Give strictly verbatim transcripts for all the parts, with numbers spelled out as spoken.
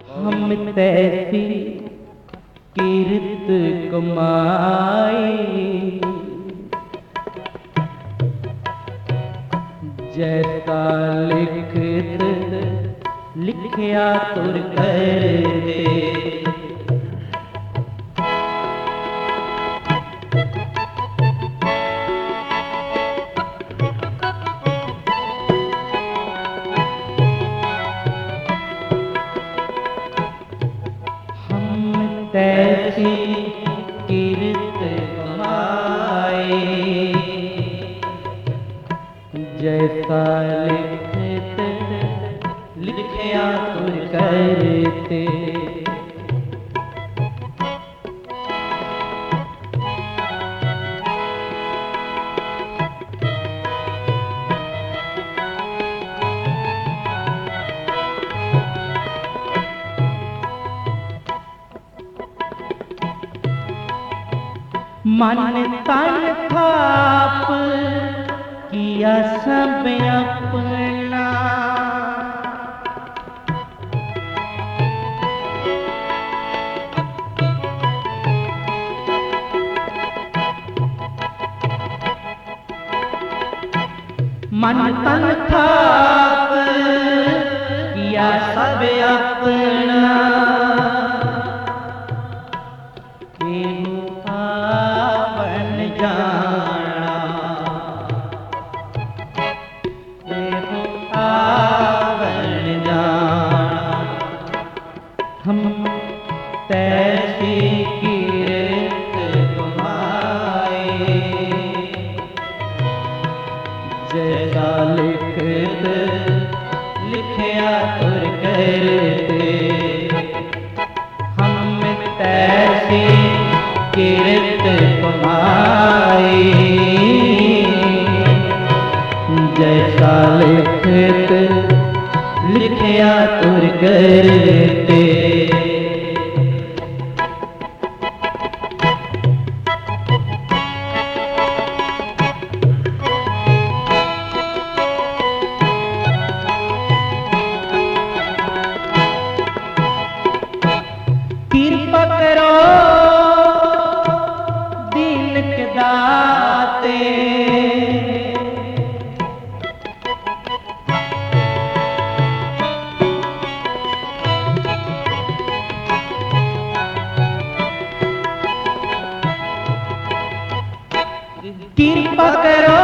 हम तैसी कीर्त कमाई, जैसा लिखत लिखिया तुर कर दे। तैसी कीर्त कमाई, जैसा लिखत लिखिया तुर करते। मन तन थाप किया सब अपना, मन तन थाप किया सब अपना। हम तैसी कीर्त कमाई, जैसा लिखत लिखिया तुर करते। हम तैसी कीर्त कमाई, जैसा लिखत लिखिया तुर करते। कृपा करो दीन के दाते, कृपा करो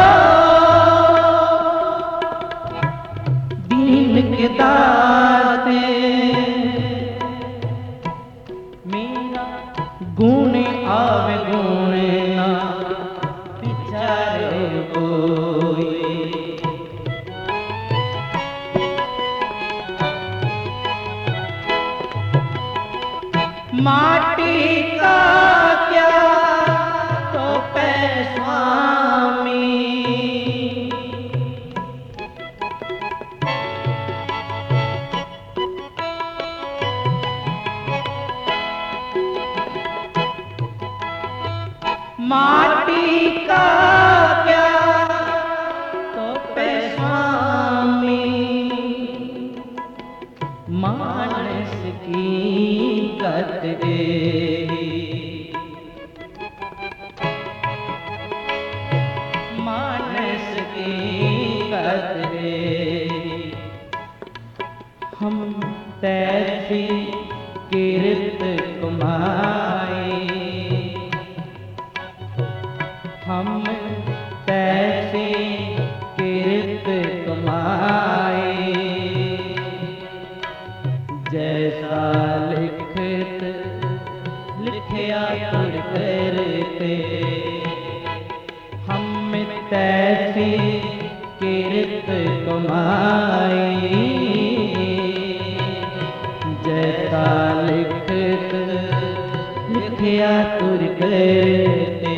दीन के दाते। मेरा गुण आवे गुण ना विचारे कोई, माटी का क्या तो पे स्वामी, माटी का क्या तो पे स्वामी। मानस की गत मानस की गत हम तैसी कीर्त कमाई, हम तैसी कीर्त कमाई, जैसा लिखत लिखिया तुर करते। हम तैसी कीर्त कमाई, जैसा लिखत लिखिया तुर करते।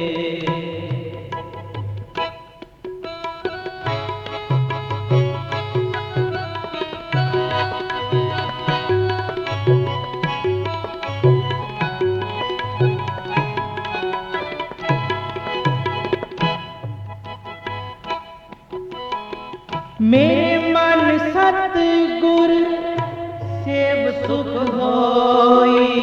मेरे मन सतगुर सेव सुख सुख होई।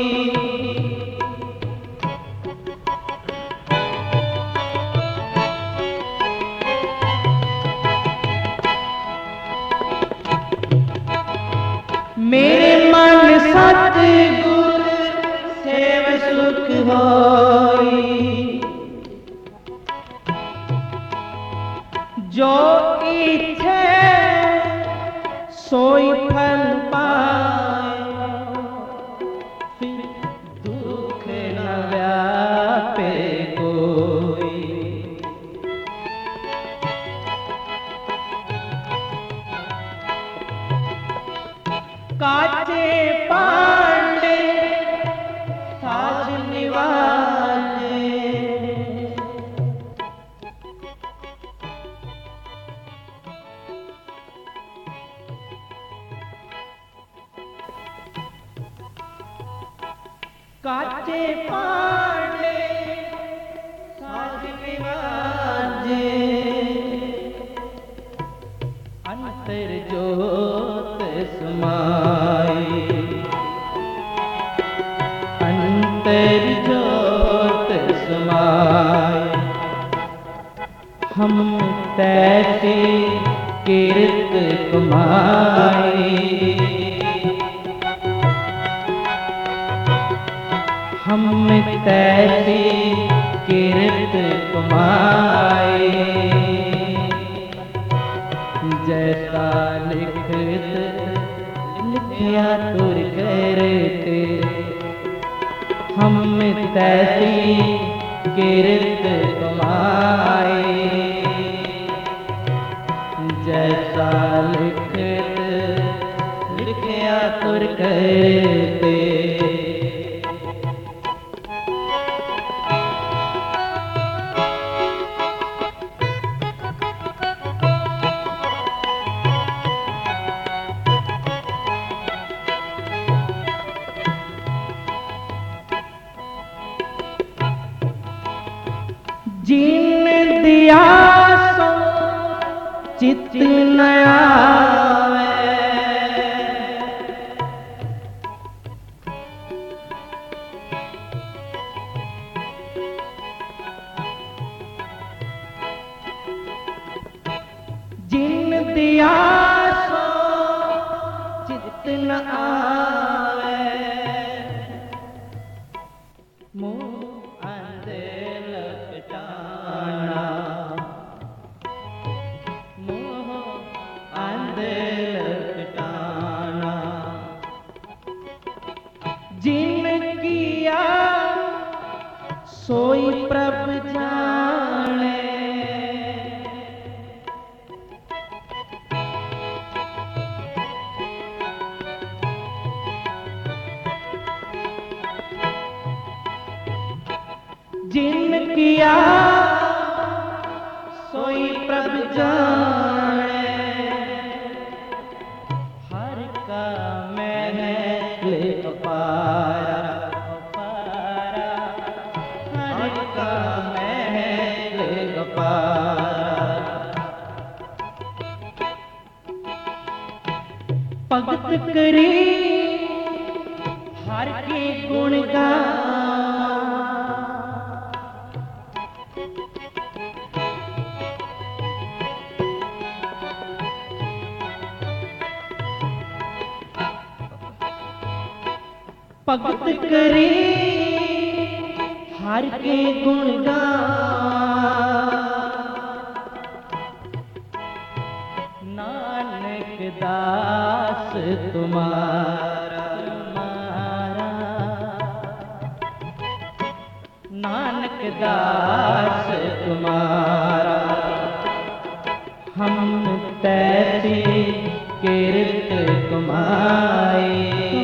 मेरे मन सतगुर सेव सुख होई। जो इच्छे सोई फल पाए, फिर दुख न व्यापे कोई। काचे पांडे साज निवाजे, काचे पांडे साज निवाजे। अंतर जोत समाई, अंतर जोत समाई। हम तैसे कीर्त कमाई, हम तैसे कीर्त कमाई। जैसा लिखत लिखया तुर करते, हम तैसी कीर्त कमाई। जैसा लिखत लिखया तुर करते। जिन दिया सो चित न आवे, जिन दिया सो चित न आवे। मुँह जिन किया सोई प्रभ जाने, जिन किया सोई प्रभ जाने। हर का महल अपारा, अपारा, हर का महल अपारा। भगत करी हर के गुण गान, भगत करे हर के गुण गान। नानक दास तुम्हारा, तुम्हारा, नानक दास तुम्हारा। हम तैसी कीर्त कमाई,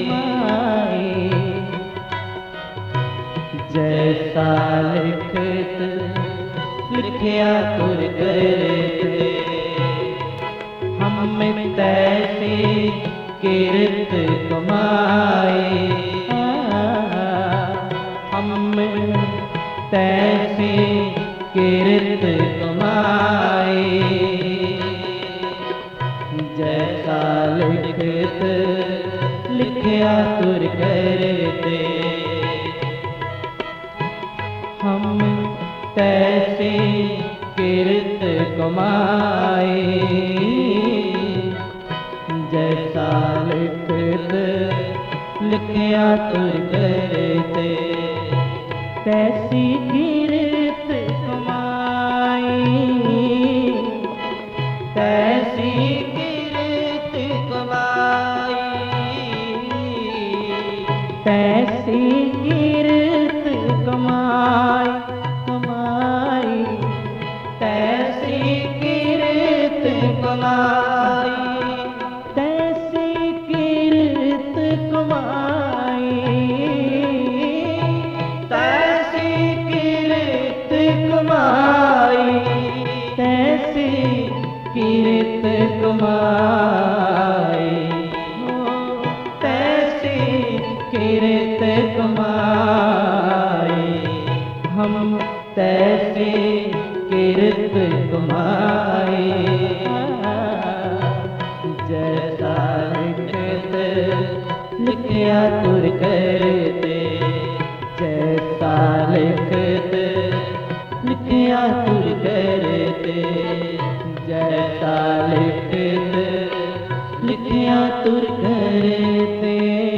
जैसा लिखत लिखया तुर करते। हम तैसी कीर्त कमाई, हम तैसी कीर्त कमाई। जैसा लिखत लिख लिखया तुर करते। हम तैसी किरत कमाई जैसा लिखत लिखया तुर करते। तैसी किरत कमाई तैसी किरत कमाई तैसी किरत कमाई कमाई तैसी किरत कमाई तैसी किरत कमाई तैसी किरत कमाई तैसी किरत कमाई तैसी किरत कमाई। हम तैसी किरत कमाई जैसा लिखत लिखया तुर करते। जैसा लिखत लिखया तुर करते। जैसा लिखत लिखया तुर करते।